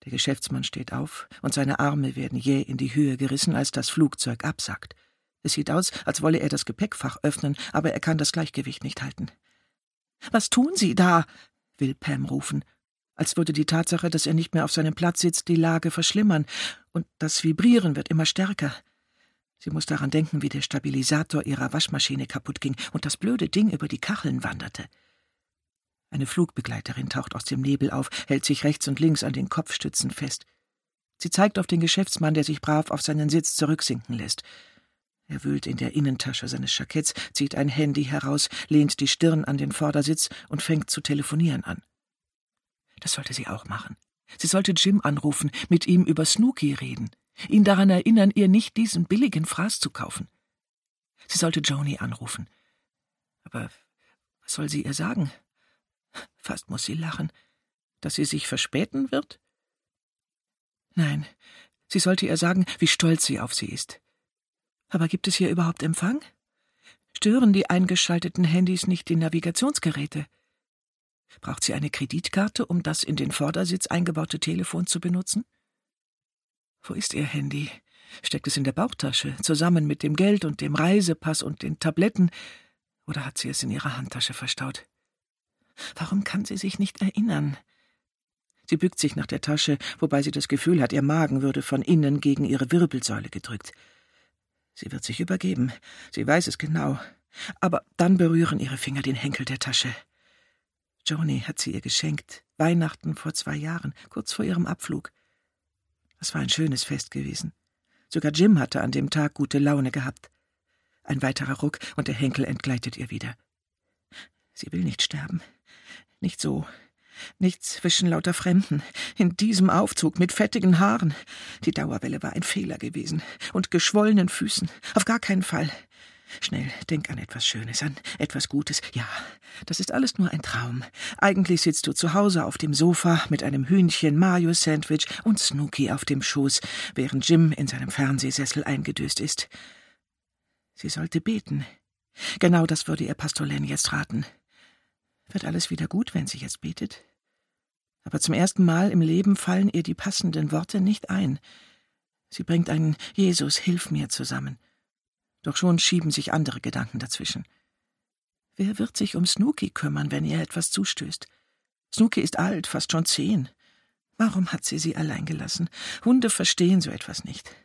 Der Geschäftsmann steht auf und seine Arme werden jäh in die Höhe gerissen, als das Flugzeug absackt. Es sieht aus, als wolle er das Gepäckfach öffnen, aber er kann das Gleichgewicht nicht halten. »Was tun Sie da?« will Pam rufen, als würde die Tatsache, dass er nicht mehr auf seinem Platz sitzt, die Lage verschlimmern, und das Vibrieren wird immer stärker. Sie muss daran denken, wie der Stabilisator ihrer Waschmaschine kaputt ging und das blöde Ding über die Kacheln wanderte. Eine Flugbegleiterin taucht aus dem Nebel auf, hält sich rechts und links an den Kopfstützen fest. Sie zeigt auf den Geschäftsmann, der sich brav auf seinen Sitz zurücksinken lässt. Er wühlt in der Innentasche seines Jacketts, zieht ein Handy heraus, lehnt die Stirn an den Vordersitz und fängt zu telefonieren an. Das sollte sie auch machen. Sie sollte Jim anrufen, mit ihm über Snooki reden, ihn daran erinnern, ihr nicht diesen billigen Fraß zu kaufen. Sie sollte Joni anrufen. Aber was soll sie ihr sagen? Fast muss sie lachen. Dass sie sich verspäten wird? Nein, sie sollte ihr sagen, wie stolz sie auf sie ist. Aber gibt es hier überhaupt Empfang? Stören die eingeschalteten Handys nicht die Navigationsgeräte? Braucht sie eine Kreditkarte, um das in den Vordersitz eingebaute Telefon zu benutzen? Wo ist ihr Handy? Steckt es in der Bauchtasche, zusammen mit dem Geld und dem Reisepass und den Tabletten? Oder hat sie es in ihrer Handtasche verstaut? Warum kann sie sich nicht erinnern? Sie bückt sich nach der Tasche, wobei sie das Gefühl hat, ihr Magen würde von innen gegen ihre Wirbelsäule gedrückt. Sie wird sich übergeben, sie weiß es genau. Aber dann berühren ihre Finger den Henkel der Tasche. Joni hat sie ihr geschenkt, Weihnachten vor 2 Jahren, kurz vor ihrem Abflug. Das war ein schönes Fest gewesen. Sogar Jim hatte an dem Tag gute Laune gehabt. Ein weiterer Ruck und der Henkel entgleitet ihr wieder. Sie will nicht sterben. Nicht so. Nicht zwischen lauter Fremden. In diesem Aufzug mit fettigen Haaren. Die Dauerwelle war ein Fehler gewesen. Und geschwollenen Füßen. Auf gar keinen Fall. Schnell, denk an etwas Schönes, an etwas Gutes. Ja, das ist alles nur ein Traum. Eigentlich sitzt du zu Hause auf dem Sofa mit einem Hühnchen-Mayo-Sandwich und Snooki auf dem Schoß, während Jim in seinem Fernsehsessel eingedöst ist. Sie sollte beten. Genau das würde ihr Pastor Len jetzt raten. Wird alles wieder gut, wenn sie jetzt betet? Aber zum ersten Mal im Leben fallen ihr die passenden Worte nicht ein. Sie bringt ein »Jesus, hilf mir« zusammen. Doch schon schieben sich andere Gedanken dazwischen. Wer wird sich um Snooki kümmern, wenn ihr etwas zustößt? Snooki ist alt, fast schon 10. Warum hat sie allein gelassen? Hunde verstehen so etwas nicht.